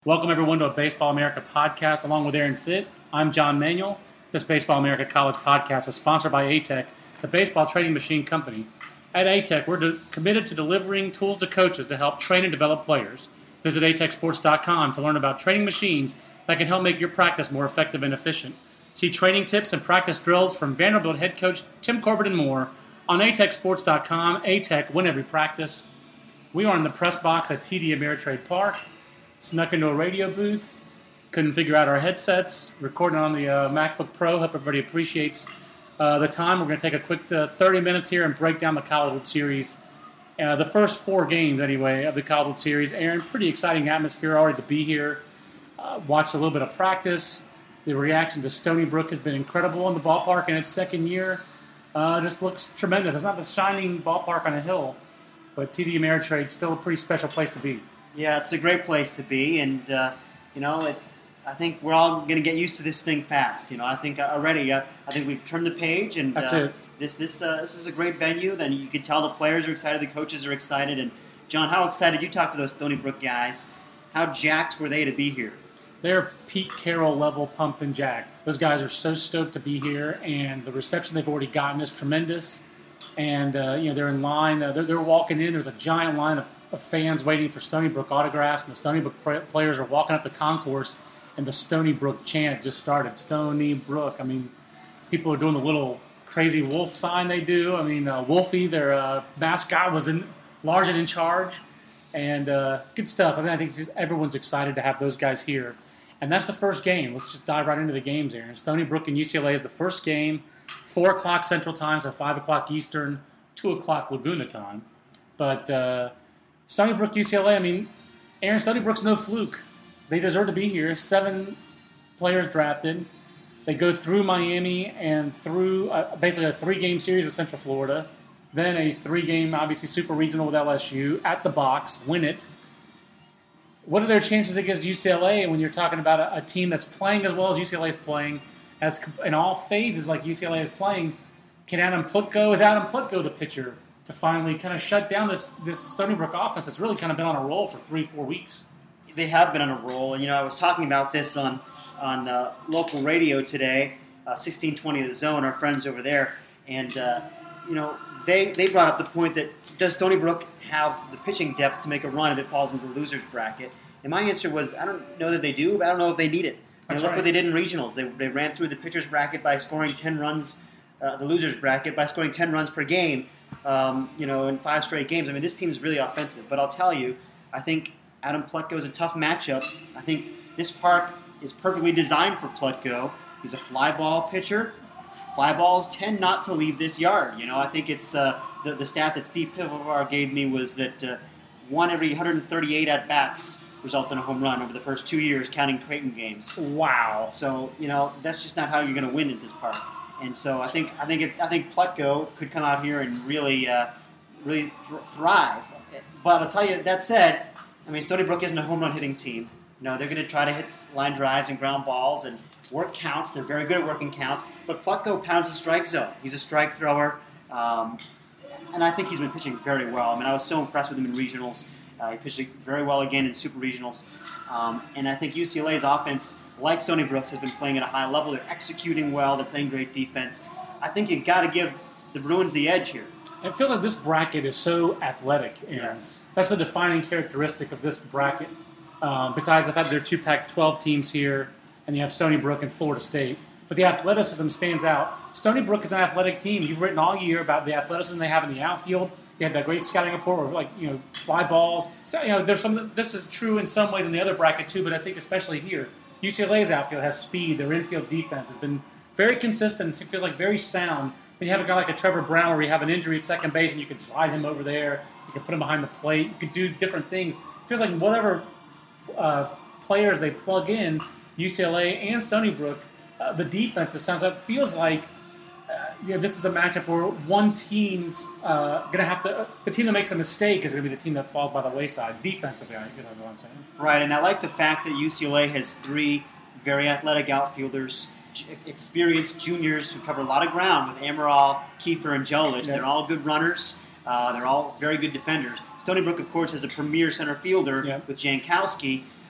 Welcome, everyone, to a Baseball America podcast along with Aaron Fitt. I'm John Manuel. This Baseball America College podcast is sponsored by ATEC, the baseball trading machine company. At ATEC, we're committed to delivering tools to coaches to help train and develop players. Visit atecsports.com to learn about training machines that can help make your practice more effective and efficient. See training tips and practice drills from Vanderbilt head coach Tim Corbett and more on atecsports.com. ATEC, win every practice. We are in the press box at TD Ameritrade Park. Snuck into a radio booth, couldn't figure out our headsets, recording on the MacBook Pro. Hope everybody appreciates the time. We're going to take a quick 30 minutes here and break down the College World Series. The first 4 games, anyway, of the College World Series. Aaron, pretty exciting atmosphere already to be here. Watched a little bit of practice. The reaction to Stony Brook has been incredible in the ballpark in its second year. Just looks tremendous. It's not the shining ballpark on a hill, but TD Ameritrade still a pretty special place to be. Yeah, it's a great place to be, and I think we're all going to get used to this thing fast. I think already, I think we've turned the page, and That's it. This is a great venue. Then you can tell the players are excited, the coaches are excited, and John, how excited you talked to those Stony Brook guys? How jacked were they to be here? They're Pete Carroll level pumped and jacked. Those guys are so stoked to be here, and the reception they've already gotten is tremendous. And they're in line. They're walking in. There's a giant line of fans waiting for Stony Brook autographs, and the Stony Brook players are walking up the concourse, and the Stony Brook chant just started. Stony Brook. I mean, people are doing the little crazy wolf sign they do. I mean, Wolfie, their mascot, was large and in charge, and good stuff. I mean, I think just everyone's excited to have those guys here. And that's the first game. Let's just dive right into the games here. Stony Brook and UCLA is the first game, 4 o'clock Central Time, so 5 o'clock Eastern, 2 o'clock Laguna Time. But Stony Brook, UCLA, I mean, Aaron, Stony Brook's no fluke. They deserve to be here. 7 players drafted. They go through Miami and through basically a 3-game series with Central Florida, then a 3-game, obviously, super regional with LSU, at the box, win it. What are their chances against UCLA when you're talking about a team that's playing as well as UCLA is playing, as in all phases like UCLA is playing? Is Adam Plutko the pitcher to finally kind of shut down this Stony Brook offense that's really kind of been on a roll for 3-4 weeks? They have been on a roll, and I was talking about this on local radio today, 1620 The Zone, our friends over there, and they brought up the point that does Stony Brook have the pitching depth to make a run if it falls into the loser's bracket? And my answer was, I don't know that they do, but I don't know if they need it. Look what they did in regionals. They ran through the pitcher's bracket by scoring 10 runs, the loser's bracket by scoring 10 runs per game, in 5 straight games. I mean, this team is really offensive. But I'll tell you, I think Adam Plutko is a tough matchup. I think this park is perfectly designed for Plutko. He's a fly ball pitcher. Fly balls tend not to leave this yard. I think it's the stat that Steve Pivovar gave me was that 1 every 138 at-bats results in a home run over the first 2 years, counting Creighton games. Wow. So, that's just not how you're going to win at this park. And so I think Plutko could come out here and really thrive. But I'll tell you, that said, I mean, Stony Brook isn't a home run hitting team. They're going to try to hit line drives and ground balls and work counts. They're very good at working counts. But Plutko pounds the strike zone. He's a strike thrower. And I think he's been pitching very well. I mean, I was so impressed with him in regionals. He pitched very well again in super regionals. And I think UCLA's offense, like Stony Brook's, has been playing at a high level. They're executing well. They're playing great defense. I think you've got to give the Bruins the edge here. It feels like this bracket is so athletic. Yes. That's the defining characteristic of this bracket. Besides the fact that there are 2 Pac-12 teams here, and you have Stony Brook and Florida State. But the athleticism stands out. Stony Brook is an athletic team. You've written all year about the athleticism they have in the outfield. They have that great scouting report where, fly balls. So, there's some. This is true in some ways in the other bracket too, but I think especially here, UCLA's outfield has speed. Their infield defense has been very consistent. It feels like very sound. When you have a guy like a Trevor Brown where you have an injury at second base and you can slide him over there, you can put him behind the plate, you can do different things. It feels like whatever players they plug in, UCLA and Stony Brook, the defense, it sounds like, feels like this is a matchup where one team's going to have to, the team that makes a mistake is going to be the team that falls by the wayside defensively, I guess that's what I'm saying. Right, and I like the fact that UCLA has 3 very athletic outfielders, experienced juniors who cover a lot of ground with Amaral, Kiefer, and Jelich. They're all good runners. They're all very good defenders. Stony Brook, of course, has a premier center fielder with Jankowski.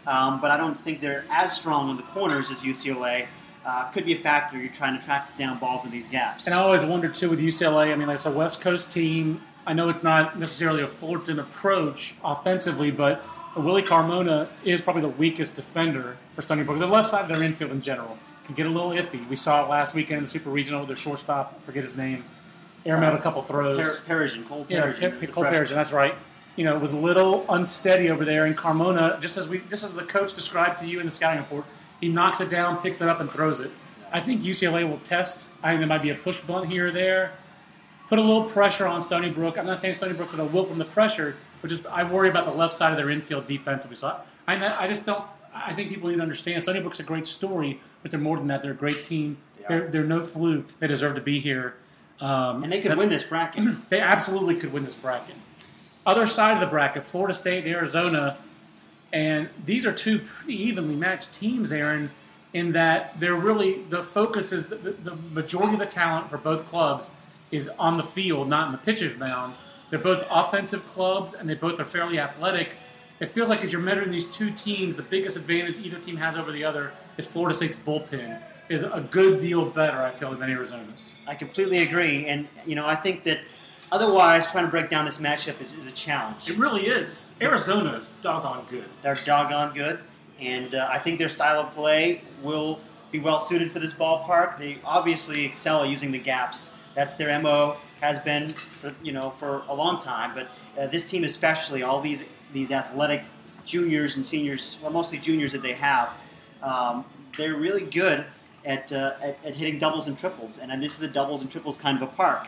but I don't think they're as strong on the corners as UCLA. Could be a factor. You're trying to track down balls in these gaps. And I always wonder, too, with UCLA, I mean, it's a West Coast team. I know it's not necessarily a Fullerton approach offensively, but Willie Carmona is probably the weakest defender for Stony Brook. The left side of their infield in general can get a little iffy. We saw it last weekend in the Super Regional with their shortstop. I forget his name. Airmailed a couple throws. Cole Persian, that's right. You know, it was a little unsteady over there, and Carmona, just as the coach described to you in the scouting report, he knocks it down, picks it up, and throws it. I think UCLA will test. I think there might be a push bunt here or there. Put a little pressure on Stony Brook. I'm not saying Stony Brook's going to wilt from the pressure, but just I worry about the left side of their infield defensively. So I just don't. I think people need to understand Stony Brook's a great story, but they're more than that. They're a great team. They're no fluke. They deserve to be here. And they could win this bracket. They absolutely could win this bracket. Other side of the bracket, Florida State, Arizona, and these are two pretty evenly matched teams, Aaron, in that they're really the focus is the majority of the talent for both clubs is on the field, not in the pitcher's mound. They're both offensive clubs, and they both are fairly athletic. It feels like as you're measuring these two teams, the biggest advantage either team has over the other is Florida State's bullpen is a good deal better, I feel, than Arizona's. I completely agree, and I think that otherwise trying to break down this matchup is a challenge. It really is. Arizona is doggone good. They're doggone good, and I think their style of play will be well suited for this ballpark. They obviously excel at using the gaps. That's their MO, has been for a long time. But this team especially, all these athletic juniors and seniors, well, mostly juniors that they have, they're really good at hitting doubles and triples. And this is a doubles and triples kind of a park.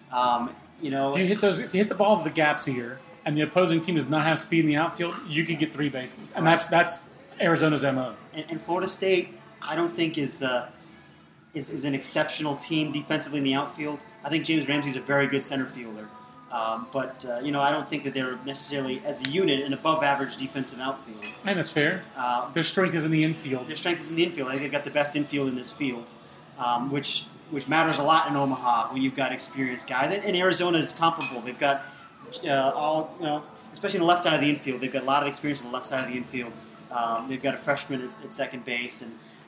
If you hit the ball to the gaps here, and the opposing team does not have speed in the outfield, you could get three bases, and that's Arizona's MO. And Florida State, I don't think is an exceptional team defensively in the outfield. I think James Ramsey's a very good center fielder, but I don't think that they're necessarily as a unit an above-average defensive outfield. And that's fair. Their strength is in the infield. Their strength is in the infield. I think they've got the best infield in this field, which matters a lot in Omaha when you've got experienced guys. And Arizona is comparable. They've got especially on the left side of the infield, they've got a lot of experience on the left side of the infield. They've got a freshman at second base,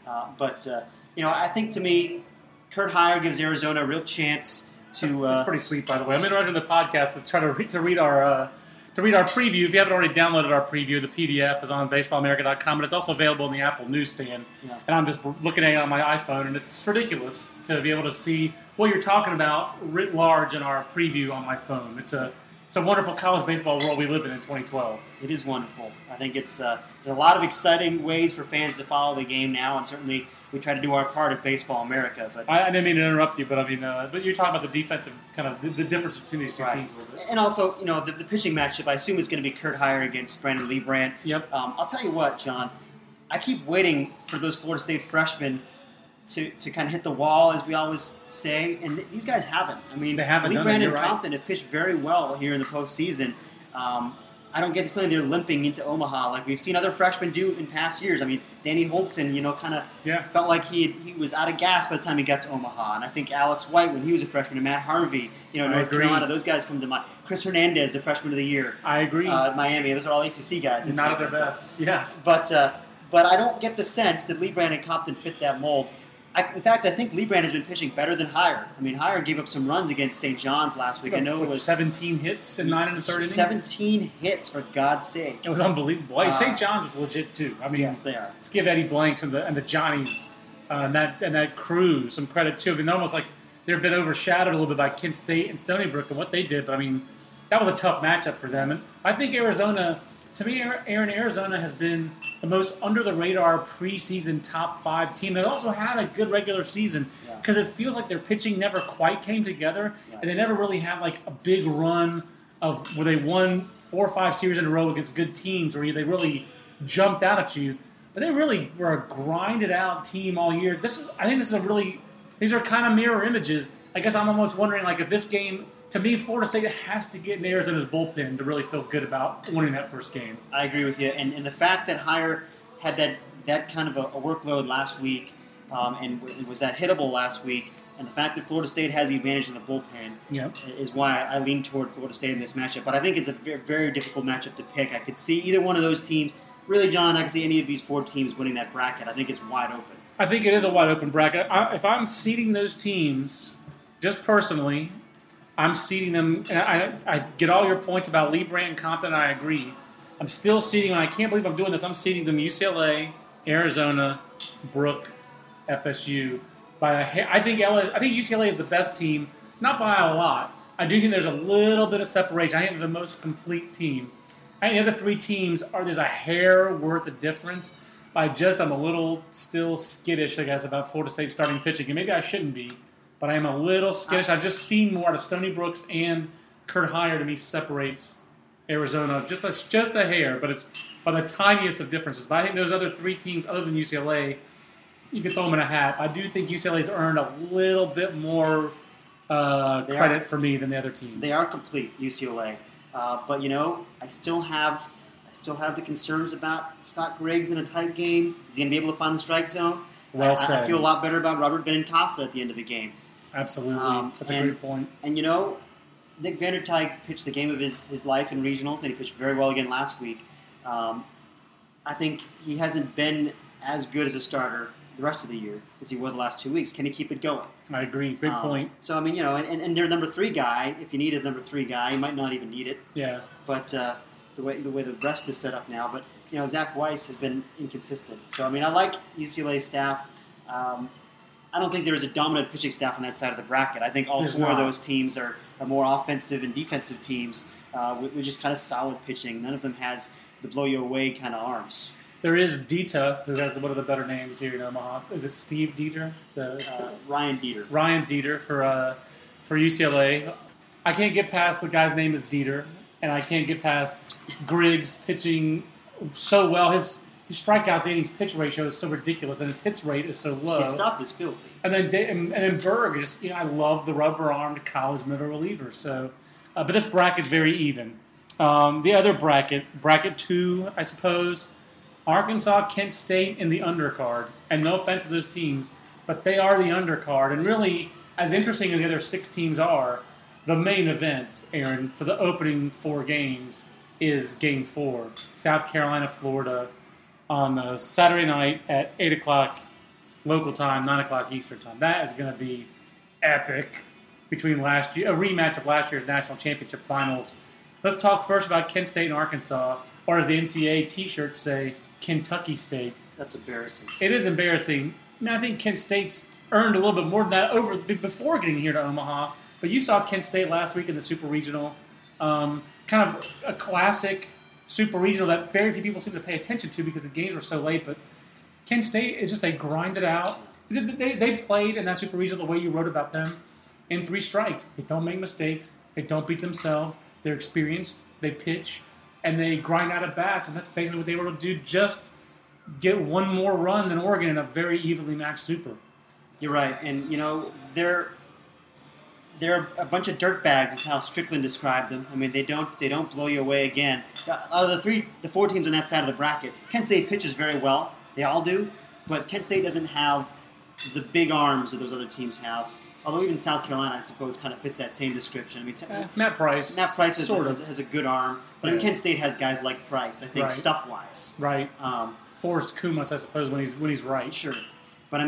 I think to me, Kurt Heyer gives Arizona a real chance to. That's pretty sweet, by the way. I'm interrupting the podcast to try to read our preview. If you haven't already downloaded our preview, the PDF is on BaseballAmerica.com, but it's also available in the Apple newsstand. Yeah. And I'm just looking at it on my iPhone, and it's ridiculous to be able to see what you're talking about writ large in our preview on my phone. It's a wonderful college baseball world we live in 2012. It is wonderful. I think there's a lot of exciting ways for fans to follow the game now, and certainly we try to do our part at Baseball America. But I didn't mean to interrupt you, but but you're talking about the defensive kind of the difference between these two teams a little bit. And also, the pitching matchup, I assume is going to be Kurt Heyer against Brandon Liebrandt. Yep. I'll tell you what, John, I keep waiting for those Florida State freshmen to kind of hit the wall, as we always say, and these guys haven't. I mean, they haven't. Liebrandt and Compton have pitched very well here in the postseason. I don't get the feeling they're limping into Omaha like we've seen other freshmen do in past years. I mean, Danny Holtzen, kind of felt like he was out of gas by the time he got to Omaha. And I think Alex White, when he was a freshman, and Matt Harvey, North Carolina, those guys come to mind. Chris Hernandez, the freshman of the year. I agree. Miami, those are all ACC guys. Not at their best. Yeah. But I don't get the sense that Liebrandt and Compton fit that mold. In fact, I think Liebrandt has been pitching better than Heyer. I mean, Heyer gave up some runs against St. John's last week. I know it was 17 hits in 9 1/3 innings. 17 hits, for God's sake! It was unbelievable. St. John's was legit too. I mean, yes, they are. Let's give Eddie Blanks and the Johnnies and that crew some credit too. I mean, they're almost like they've been overshadowed a little bit by Kent State and Stony Brook and what they did. But I mean, that was a tough matchup for them. And I think Arizona. To me, Arizona has been the most under-the-radar preseason top 5 team. They also had a good regular season because it feels like their pitching never quite came together, and they never really had like a big run of where they won 4 or 5 series in a row against good teams where they really jumped out at you. But they really were a grinded-out team all year. I think these are kind of mirror images. I guess I'm almost wondering like if this game. To me, Florida State has to get in Arizona's bullpen to really feel good about winning that first game. I agree with you. And the fact that Heyer had that kind of a workload last week and was that hittable last week, and the fact that Florida State has the advantage in the bullpen is why I lean toward Florida State in this matchup. But I think it's a very, very difficult matchup to pick. I could see either one of those teams really, John, I can see any of these 4 teams winning that bracket. I think it's wide open. I think it is a wide open bracket. If I'm seeding those teams, just personally, I'm seeding them. And I get all your points about Lee Brandt and Compton, and I agree. I'm still seeding, and I can't believe I'm doing this. I'm seeding them UCLA, Arizona, Brook, FSU. I think UCLA is the best team, not by a lot. I do think there's a little bit of separation. I think they're the most complete team. I think the other 3 teams there's a hair worth of difference. I'm a little still skittish, I guess, about Florida State starting pitching. And maybe I shouldn't be, but I am a little skittish. I've just seen more out of Stony Brooks, and Kurt Heyer to me separates Arizona just a hair, but it's by the tiniest of differences. But I think those other 3 teams, other than UCLA, you can throw them in a hat. I do think UCLA's earned a little bit more credit for me than the other teams. They are complete, UCLA. But, I still have the concerns about Scott Griggs in a tight game. Is he going to be able to find the strike zone? Well said. I feel a lot better about Robert Benincasa at the end of the game. Absolutely. That's a great point. And, Nick Vandertyke pitched the game of his life in regionals, and he pitched very well again last week. I think he hasn't been as good as a starter the rest of the year as he was the last 2 weeks. Can he keep it going? I agree. Good point. So, and their number 3 guy, if you need a number 3 guy, you might not even need it. Yeah. But the way the rest is set up now. But, Zach Weiss has been inconsistent. So, I like UCLA staff. I don't think there is a dominant pitching staff on that side of the bracket. I think all 4 of those teams are more offensive and defensive teams with just kind of solid pitching. None of them has the blow-you-away kind of arms. There is Dita, who has one of the better names here in Omaha. Is it Steve Dieter? Ryan Dieter. Ryan Dieter for UCLA. I can't get past the guy's name is Dieter, and I can't get past Griggs pitching so well. His strikeout to innings pitch ratio is so ridiculous, and his hits rate is so low. His stuff is filthy. And then Berg is I love the rubber-armed college middle reliever. So, but this bracket very even. The other bracket 2, I suppose. Arkansas, Kent State in the undercard. And no offense to those teams, but they are the undercard. And really, as interesting as the other 6 teams are, the main event, Aaron, for the opening 4 games is Game 4. South Carolina, Florida, on Saturday night at 8 o'clock local time, 9 o'clock Eastern time. That is going to be epic between a rematch of last year's national championship finals. Let's talk first about Kent State and Arkansas, or as the NCAA T-shirts say, Kentucky State. That's embarrassing. It is embarrassing. I think Kent State's earned a little bit more than that before getting here to Omaha. But you saw Kent State last week in the Super Regional. Kind of a classic Super Regional that very few people seem to pay attention to because the games were so late. But Kent State is just a grinded out. They played in that Super Regional the way you wrote about them in 3 strikes. They don't make mistakes. They don't beat themselves. They're experienced. They pitch. And they grind out at bats, and that's basically what they were able to do, just get one more run than Oregon in a very evenly matched Super. You're right, and they're a bunch of dirtbags is how Strickland described them. They don't blow you away again. Out of the 4 teams on that side of the bracket, Kent State pitches very well. They all do, but Kent State doesn't have the big arms that those other teams have. Although even South Carolina, I suppose, kind of fits that same description. Matt Price. Matt Price has a good arm, but Kent State has guys like Price. I think stuff-wise. Right. Forrest Kumas, I suppose, when he's right. Sure, but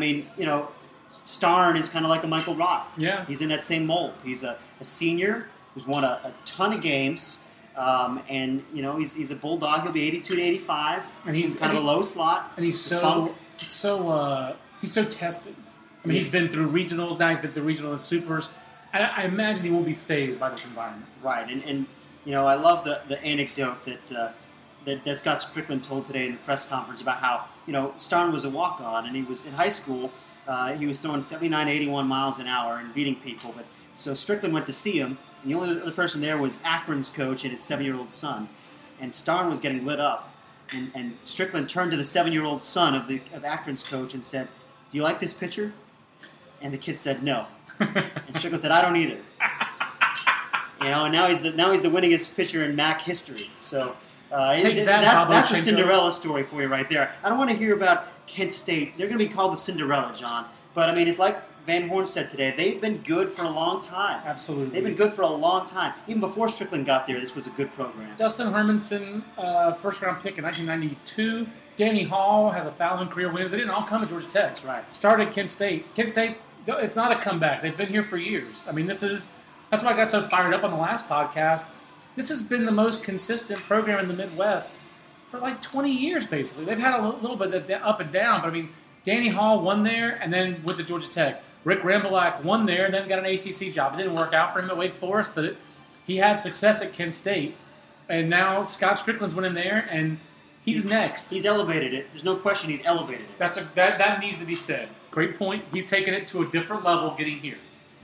Starn is kind of like a Michael Roth. Yeah. He's in that same mold. He's a senior who's won a ton of games, and he's a bulldog. He'll be 82 to 85, and he's kind of a low slot. And he's so tested. He's been through regionals, now he's been through regional and supers. I imagine he won't be fazed by this environment. Right, and I love the anecdote that Scott Strickland told today in the press conference about how, Starn was a walk-on, and he was in high school, he was throwing 79, 81 miles an hour and beating people. So Strickland went to see him, and the only other person there was Akron's coach and his 7-year-old son. And Starn was getting lit up, and Strickland turned to the 7-year-old son of Akron's coach and said, "Do you like this pitcher?" And the kid said no. And Strickland said, "I don't either." And now he's the winningest pitcher in MAC history. So that's a Cinderella story for you right there. I don't want to hear about Kent State. They're going to be called the Cinderella, John. But it's like Van Horn said today, they've been good for a long time. Absolutely. They've been good for a long time. Even before Strickland got there, this was a good program. Dustin Hermanson, first-round pick in 1992. Danny Hall has 1,000 career wins. They didn't all come at Georgia Tech. That's right. Started at Kent State. Kent State, it's not a comeback. They've been here for years. I mean, that's why I got so fired up on the last podcast. This has been the most consistent program in the Midwest for like 20 years, basically. They've had a little bit of up and down, but I mean, Danny Hall won there and then went to Georgia Tech. Rick Rambalack won there and then got an ACC job. It didn't work out for him at Wake Forest, but he had success at Kent State. And now Scott Strickland's went in there, and he's next. He's elevated it. There's no question he's elevated it. That needs to be said. Great point. He's taken it to a different level getting here.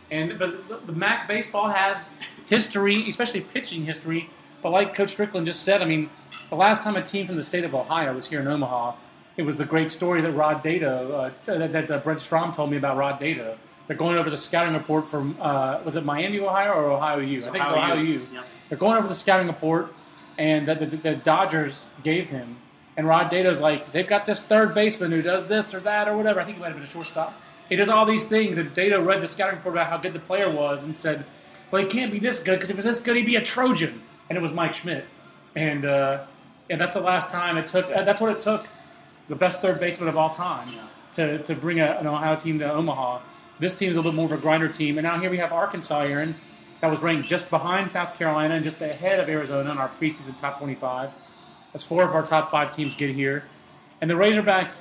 But the MAC baseball has history, especially pitching history. But like Coach Strickland just said, I mean, the last time a team from the state of Ohio was here in Omaha, it was the great story that Rod Data, that Brent Strom told me about Rod Data. They're going over the scouting report from, was it Miami, Ohio, or Ohio U? I think it's Ohio U. Yep. They're going over the scouting report, and the Dodgers gave him. And Rod Data's like, they've got this third baseman who does this or that or whatever. I think he might have been a shortstop. He does all these things, and Data read the scouting report about how good the player was and said, well, he can't be this good, because if he was this good, he'd be a Trojan. And it was Mike Schmidt. And that's the last time it took. That's what it took. The best third baseman of all time to bring an Ohio team to Omaha. This team's a little more of a grinder team. And now here we have Arkansas, Aaron, that was ranked just behind South Carolina and just ahead of Arizona in our preseason top 25. As 4 of our top 5 teams get here. And the Razorbacks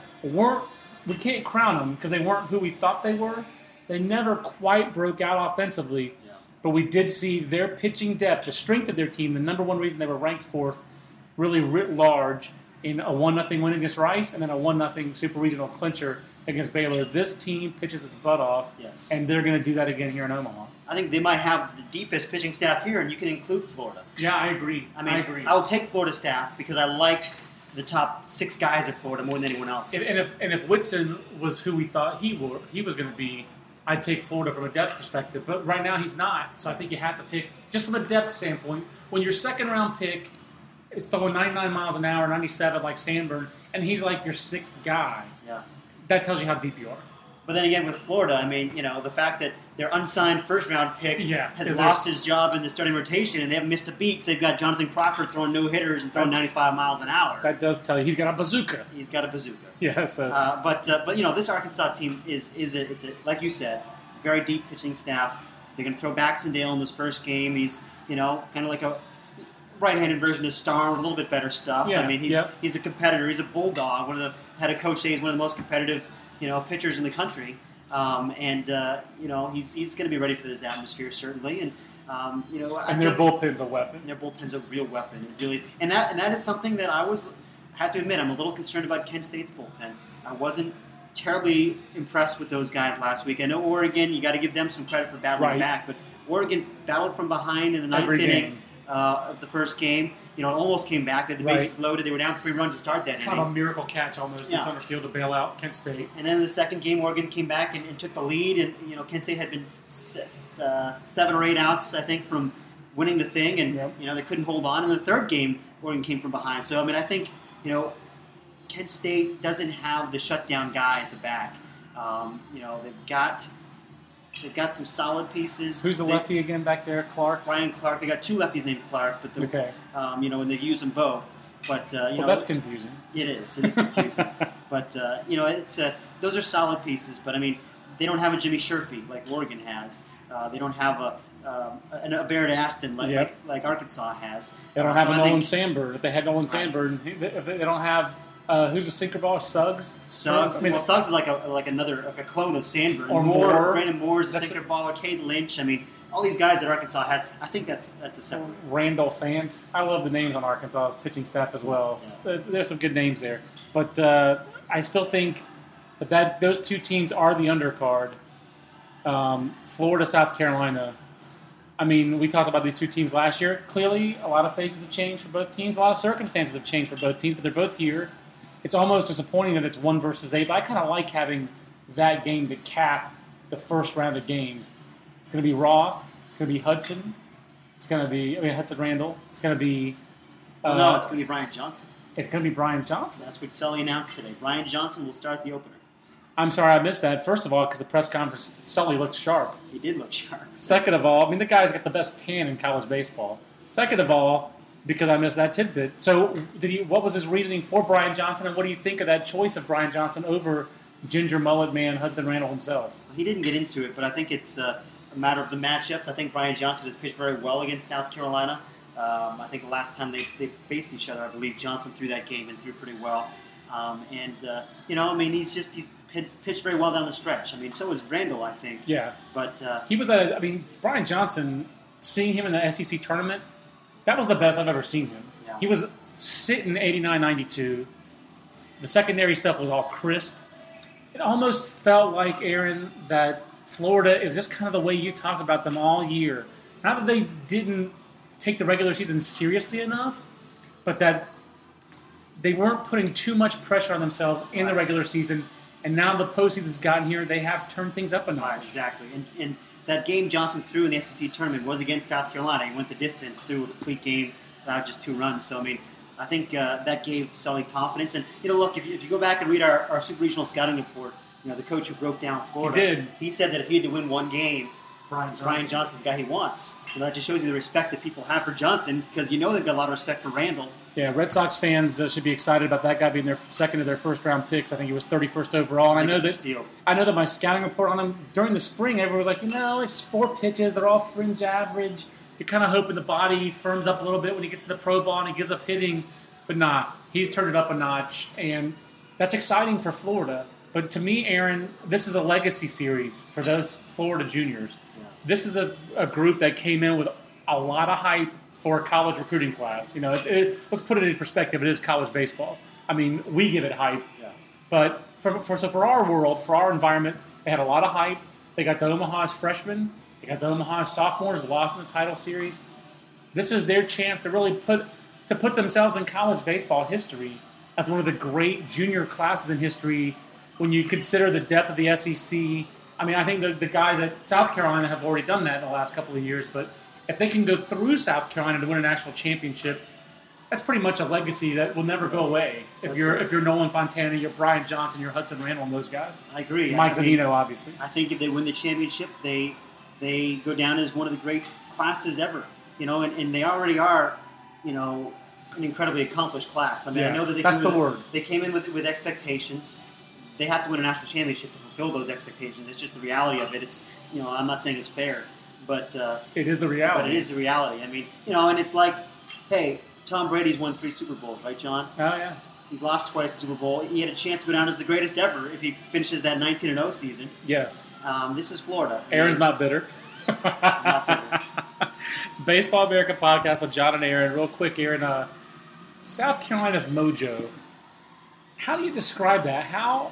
we can't crown them because they weren't who we thought they were. They never quite broke out offensively. Yeah. But we did see their pitching depth, the strength of their team, the number one reason they were ranked 4th, really writ large in a 1-0 win against Rice and then a 1-0 super regional clincher against Baylor. This team pitches its butt off, and they're going to do that again here in Omaha. I think they might have the deepest pitching staff here, and you can include Florida. Yeah, I agree. I agree. I will take Florida staff because I like the top 6 guys at Florida more than anyone else. And if Whitson was who we thought he was going to be, I'd take Florida from a depth perspective. But right now he's not, so I think you have to pick just from a depth standpoint. When your second-round pick is throwing 99 miles an hour, 97 like Sandberg, and he's like your 6th guy, that tells you how deep you are. But then again, with Florida, I mean, the fact that their unsigned first-round pick has lost his job in the starting rotation, and they haven't missed a beat, so they've got Jonathan Crawford throwing no-hitters and throwing 95 miles an hour. That does tell you. He's got a bazooka. Yeah. So. But this Arkansas team is like you said, very deep pitching staff. They're going to throw Baxendale in this first game. He's, kind of like a right-handed version of Starr with a little bit better stuff. Yeah, I mean, he's a competitor. He's a bulldog. Had a coach say he's one of the most competitive pitchers in the country, he's going to be ready for this atmosphere certainly, and their bullpen's a weapon. Their bullpen's a real weapon. It really, and that is something that I have to admit I'm a little concerned about Kent State's bullpen. I wasn't terribly impressed with those guys last week. I know Oregon, you got to give them some credit for battling back, but Oregon battled from behind in the 9th inning of the first game. It almost came back. They had the bases loaded. They were down 3 runs to start that inning. Kind of a miracle catch almost in center field to bail out Kent State. And then in the second game, Oregon came back and took the lead. And, Kent State had been 7 or 8 outs, I think, from winning the thing. And, they couldn't hold on. In the third game, Oregon came from behind. So, I think, Kent State doesn't have the shutdown guy at the back. They've got some solid pieces. Who's the lefty again back there? Clark? Ryan Clark. They got 2 lefties named Clark, but and they've used them both. But that's confusing. It is. It is confusing. But it's those are solid pieces. But they don't have a Jimmy Sherfy like Oregon has. They don't have a Barrett Aston like Arkansas has. They don't have a Nolan Sandberg. If they had Nolan Sandberg, if they don't have. Who's a sinker baller? Suggs. Suggs is like a clone of Sandberg. Or Moore. Brandon Moore's a sinker baller. Cade Lynch. All these guys that Arkansas has. I think that's a separate. Randall Fant. I love the names on Arkansas's pitching staff as well. Yeah. There's some good names there, but I still think that those 2 teams are the undercard. Florida, South Carolina. We talked about these 2 teams last year. Clearly, a lot of faces have changed for both teams. A lot of circumstances have changed for both teams, but they're both here. It's almost disappointing that it's 1 versus 8, but I kind of like having that game to cap the first round of games. It's going to be Roth. It's going to be Hudson. It's going to be Hudson Randall. It's going to be... no, it's going to be Brian Johnson. It's going to be Brian Johnson. That's what Sully announced today. Brian Johnson will start the opener. I'm sorry I missed that. First of all, because the press conference, Sully looked sharp. He did look sharp. Second of all, I mean, the guy's got the best tan in college baseball. Second of all, because I missed that tidbit. So, what was his reasoning for Brian Johnson, and what do you think of that choice of Brian Johnson over Ginger Mullet Man Hudson Randall himself? He didn't get into it, but I think it's a matter of the matchups. I think Brian Johnson has pitched very well against South Carolina. I think the last time they faced each other, I believe Johnson threw that game and threw pretty well. He's pitched very well down the stretch. I mean, so was Randall, I think. Yeah. But he was Brian Johnson, seeing him in the SEC tournament, that was the best I've ever seen him. Yeah. He was sitting 89, 92. The secondary stuff was all crisp. It almost felt like, Aaron, that Florida is just kind of the way you talked about them all year. Not that they didn't take the regular season seriously enough, but that they weren't putting too much pressure on themselves in the regular season. And now the postseason's gotten here, they have turned things up a notch. Right, exactly. And that game Johnson threw in the SEC tournament was against South Carolina. He went the distance, threw a complete game without just 2 runs. So, I mean, I think that gave Sully confidence. And, look, if you go back and read our Super Regional Scouting Report, the coach who broke down Florida, he said that if he had to win one game, Brian Johnson's the guy he wants. And that just shows you the respect that people have for Johnson, because they've got a lot of respect for Randall. Yeah, Red Sox fans should be excited about that guy being their second of their first-round picks. I think he was 31st overall. And I know that my scouting report on him during the spring, everyone was like, it's 4 pitches. They're all fringe average. You're kind of hoping the body firms up a little bit when he gets to the pro ball and he gives up hitting. But nah, he's turned it up a notch. And that's exciting for Florida. But to me, Aaron, this is a legacy series for those Florida juniors. Yeah. This is a group that came in with a lot of hype for a college recruiting class. Let's put it in perspective. It is college baseball. I mean, we give it hype. Yeah. But for our world, for our environment, they had a lot of hype. They got to Omaha as freshmen. They got to Omaha as sophomores, lost in the title series. This is their chance to really put themselves in college baseball history as one of the great junior classes in history when you consider the depth of the SEC. I mean, I think the guys at South Carolina have already done that in the last couple of years, but if they can go through South Carolina to win a national championship, that's pretty much a legacy that will never go away. If you're Nolan Fontana, you're Brian Johnson, you're Hudson Randall, and those guys. I agree. Mike Zunino, obviously. I think if they win the championship, they go down as one of the great classes ever. And they already are, an incredibly accomplished class. I mean, I know that they came in with expectations. They have to win a national championship to fulfill those expectations. It's just the reality of it. It's I'm not saying it's fair. But it is the reality. But it is the reality. I mean, and it's like, hey, Tom Brady's won 3 Super Bowls, right, John? Oh, yeah. He's lost twice in the Super Bowl. He had a chance to go down as the greatest ever if he finishes that 19-0 season. Yes. This is Florida. Aaron's not bitter. Not bitter. Baseball America podcast with John and Aaron. Real quick, Aaron, South Carolina's mojo. How do you describe that?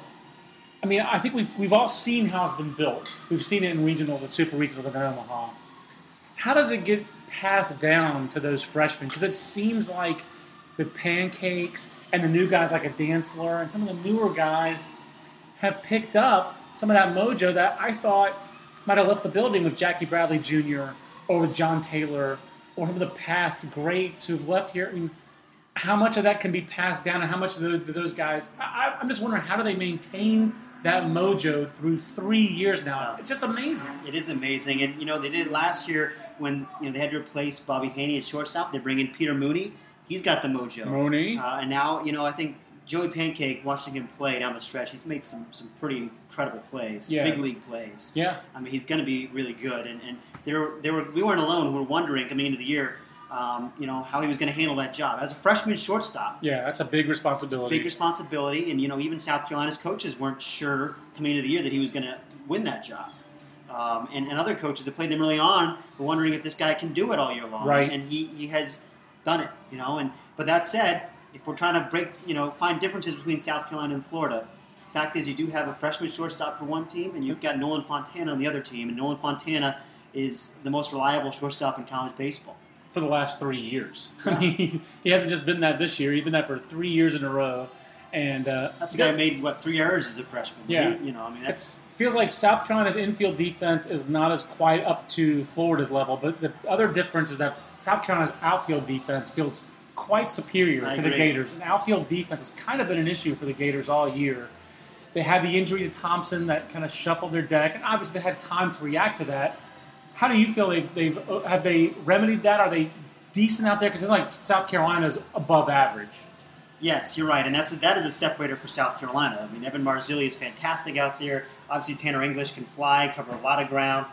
I think we've all seen how it's been built. We've seen it in regionals and super regionals in Omaha. How does it get passed down to those freshmen? Because it seems like the Pancakes and the new guys like a Dantzler and some of the newer guys have picked up some of that mojo that I thought might have left the building with Jackie Bradley Jr. or with John Taylor or some of the past greats who've left here. I mean, how much of that can be passed down and how much do those guys... I'm just wondering, how do they maintain that mojo through 3 years now? It's just amazing. It is amazing. And, they did it last year when, they had to replace Bobby Haney at shortstop. They bring in Peter Mooney. He's got the mojo. Mooney. And now, I think Joey Pancake, watching him play down the stretch, he's made some pretty incredible plays, big league plays. Yeah. I mean, he's going to be really good. And we weren't alone. We were wondering coming into the year, how he was going to handle that job. As a freshman shortstop. Yeah, that's a big responsibility. And, even South Carolina's coaches weren't sure coming into the year that he was going to win that job. And other coaches that played them early on were wondering if this guy can do it all year long. Right. And he has done it, But that said, if we're trying to find differences between South Carolina and Florida, the fact is you do have a freshman shortstop for one team, and you've got Nolan Fontana on the other team. And Nolan Fontana is the most reliable shortstop in college baseball. For the last 3 years. I mean, he hasn't just been that this year. He's been that for 3 years in a row. And that's the guy who made, 3 errors as a freshman. Yeah. That's... It feels like South Carolina's infield defense is not as quite up to Florida's level. But the other difference is that South Carolina's outfield defense feels quite superior to the Gators. And outfield defense has kind of been an issue for the Gators all year. They had the injury to Thompson that kind of shuffled their deck, and obviously they had time to react to that. How do you feel have they remedied that? Are they decent out there? Because it's like South Carolina's above average. Yes, you're right, and that is a separator for South Carolina. I mean, Evan Marzilli is fantastic out there. Obviously, Tanner English can fly, cover a lot of ground.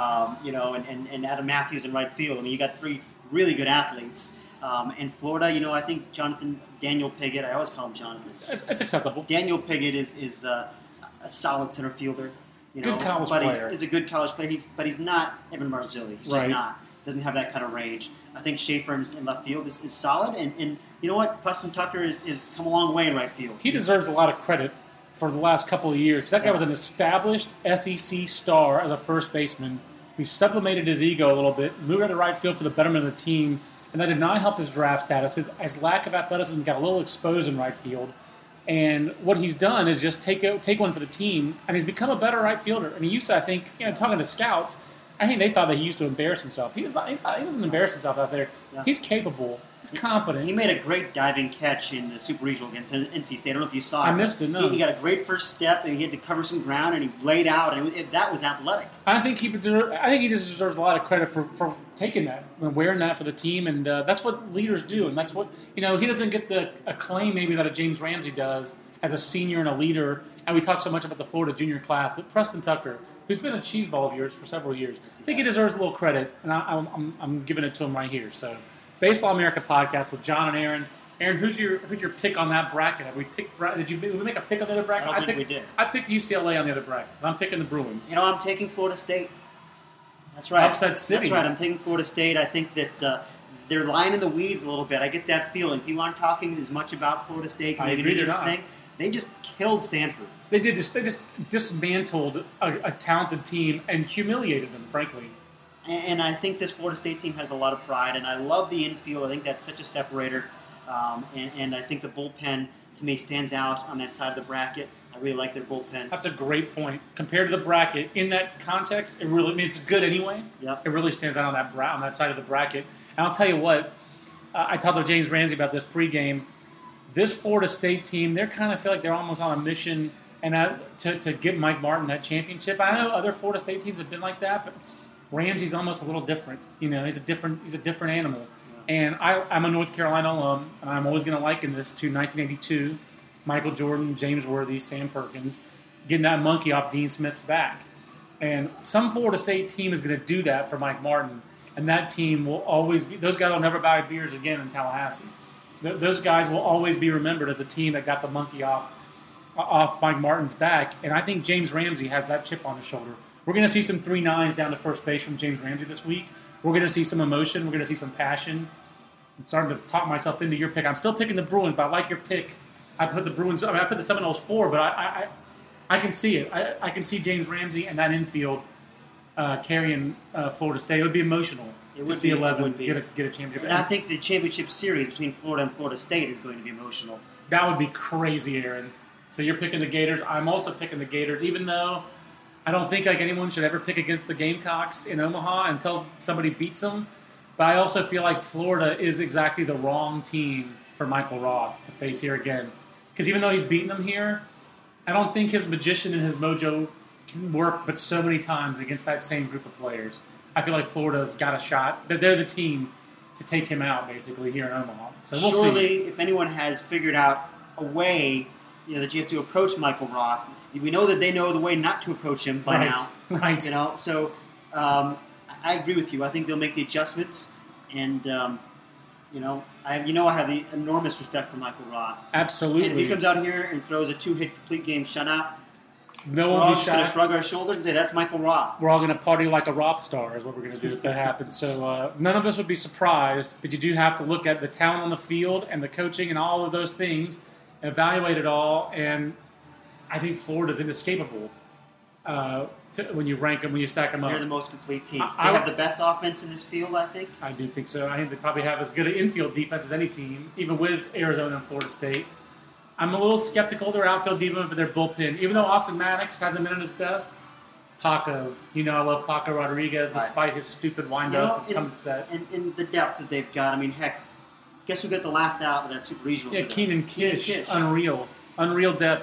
And Adam Matthews in right field. I mean, you got three really good athletes. In Florida, I think Daniel Piggott. I always call him Jonathan. It's acceptable. Daniel Piggott is a solid center fielder. Good college player. He's a good college player. He's not Evan Marzilli. He's just not. Doesn't have that kind of range. I think Schaefer in left field is solid. And you know what? Preston Tucker is come a long way in right field. He deserves a lot of credit for the last couple of years. That guy was an established SEC star as a first baseman. We've sublimated his ego a little bit, moved out to right field for the betterment of the team, and that did not help his draft status. His lack of athleticism got a little exposed in right field. And what he's done is just take one for the team, and he's become a better right fielder. And he used to, I think, talking to scouts, I think they thought that he used to embarrass himself. He doesn't embarrass himself out there. Yeah. He's capable. He's competent. He made a great diving catch in the Super Regional against NC State. I don't know if you saw it. I missed it, no. He got a great first step, and he had to cover some ground, and he laid out, and that was athletic. I think he just deserves a lot of credit for taking that and wearing that for the team, and that's what leaders do, and that's what, he doesn't get the acclaim maybe that a James Ramsey does as a senior and a leader, and we talk so much about the Florida junior class, but Preston Tucker, who's been a cheeseball of yours for several years, I think he deserves a little credit, and I'm giving it to him right here, so... Baseball America podcast with John and Aaron. Aaron, who's your pick on that bracket? Have we picked? Did we make a pick on the other bracket? I don't think we did. I picked UCLA on the other bracket. So I'm picking the Bruins. I'm taking Florida State. That's right. Upset City. That's right. I'm taking Florida State. I think that they're lying in the weeds a little bit. I get that feeling. People aren't talking as much about Florida State. I agree. They're not. They just killed Stanford. They just dismantled a talented team and humiliated them, frankly. And I think this Florida State team has a lot of pride, and I love the infield. I think that's such a separator, and I think the bullpen, to me, stands out on that side of the bracket. I really like their bullpen. That's a great point. Compared to the bracket, in that context, it's good anyway. Yep. It really stands out on that side of the bracket. And I'll tell you what, I talked to James Ramsey about this pregame. This Florida State team, they kind of feel like they're almost on a mission and to get Mike Martin that championship. I know other Florida State teams have been like that, but Ramsey's almost a little different. He's a different animal. Yeah. And I'm a North Carolina alum, and I'm always going to liken this to 1982, Michael Jordan, James Worthy, Sam Perkins, getting that monkey off Dean Smith's back. And some Florida State team is going to do that for Mike Martin, and that team will always be – those guys will never buy beers again in Tallahassee. Those guys will always be remembered as the team that got the monkey off Mike Martin's back, and I think James Ramsey has that chip on his shoulder. We're going to see some 3-9s down to first base from James Ramsey this week. We're going to see some emotion. We're going to see some passion. I'm starting to talk myself into your pick. I'm still picking the Bruins, but I like your pick. I put the Seminoles 4, but I can see it. I can see James Ramsey and that infield carrying Florida State. It would be emotional to see 11 get a championship. And I think the championship series between Florida and Florida State is going to be emotional. That would be crazy, Aaron. So you're picking the Gators. I'm also picking the Gators, even though I don't think anyone should ever pick against the Gamecocks in Omaha until somebody beats them. But I also feel like Florida is exactly the wrong team for Michael Roth to face here again. Because even though he's beaten them here, I don't think his magician and his mojo can work but so many times against that same group of players. I feel like Florida's got a shot. They're the team to take him out, basically, here in Omaha. So we'll see. If anyone has figured out a way that you have to approach Michael Roth, we know that they know the way not to approach him by now. Right. So I agree with you. I think they'll make the adjustments, and I have the enormous respect for Michael Roth. Absolutely. And if he comes out here and throws a 2-hit complete game shutout, no we're one all will be just going to shocked. shrug our shoulders and say, that's Michael Roth. We're all going to party like a Roth star is what we're going to do if that happens. So none of us would be surprised, but you do have to look at the talent on the field and the coaching and all of those things, evaluate it all, and I think Florida's inescapable when you rank them, when you stack them up. They're the most complete team. They have the best offense in this field, I think. I do think so. I think they probably have as good an infield defense as any team, even with Arizona and Florida State. I'm a little skeptical of their outfield defense, but their bullpen, even though Austin Maddox hasn't been at his best, Paco, I love Paco Rodriguez, despite his stupid wind-up and come set. And the depth that they've got, heck, guess who got the last out of that Super Regional? Yeah, Keenan Kish, unreal depth.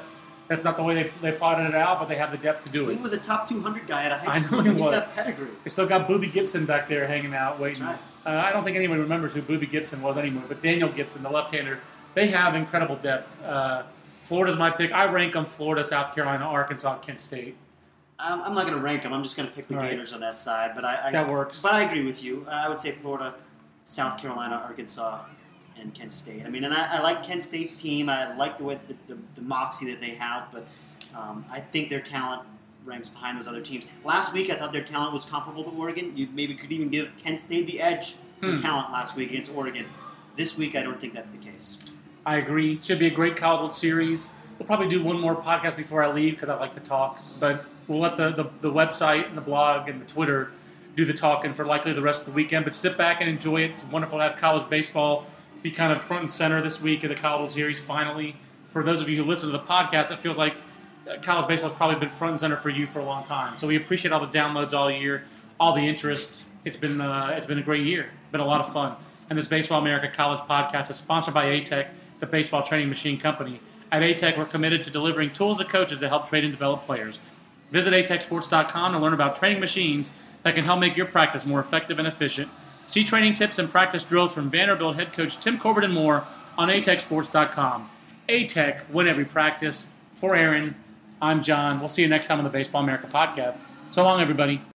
That's not the way they plotted it out, but they have the depth to do it. He was a top 200 guy at a high I school. know he He's was. got pedigree. They still got Boobie Gibson back there hanging out, waiting. That's I don't think anyone remembers who Boobie Gibson was anymore, but Daniel Gibson, the left-hander, they have incredible depth. Florida's my pick. I rank them Florida, South Carolina, Arkansas, Kent State. I'm not going to rank them. I'm just going to pick the All right. Gators on that side. But That works. But I agree with you. I would say Florida, South Carolina, Arkansas, and Kent State. I mean, and I like Kent State's team. I like the way the moxie that they have, but I think their talent ranks behind those other teams. Last week, I thought their talent was comparable to Oregon. You maybe could even give Kent State the edge for talent last week against Oregon. This week, I don't think that's the case. I agree. Should be a great College World Series. We'll probably do one more podcast before I leave because I like to talk, but we'll let the website and the blog and the Twitter do the talking for likely the rest of the weekend. But sit back and enjoy it. It's wonderful to have college baseball be kind of front and center this week of the College World Series finally. For those of you who listen to the podcast, it feels like college baseball has probably been front and center for you for a long time. So we appreciate all the downloads all year, all the interest. It's been a great year. Been a lot of fun. And this Baseball America College podcast is sponsored by ATEC, the baseball training machine company. At ATEC, we're committed to delivering tools to coaches to help train and develop players. Visit atechsports.com to learn about training machines that can help make your practice more effective and efficient. See training tips and practice drills from Vanderbilt head coach Tim Corbett and more on atechsports.com. ATEC, win every practice. For Aaron, I'm John. We'll see you next time on the Baseball America podcast. So long, everybody.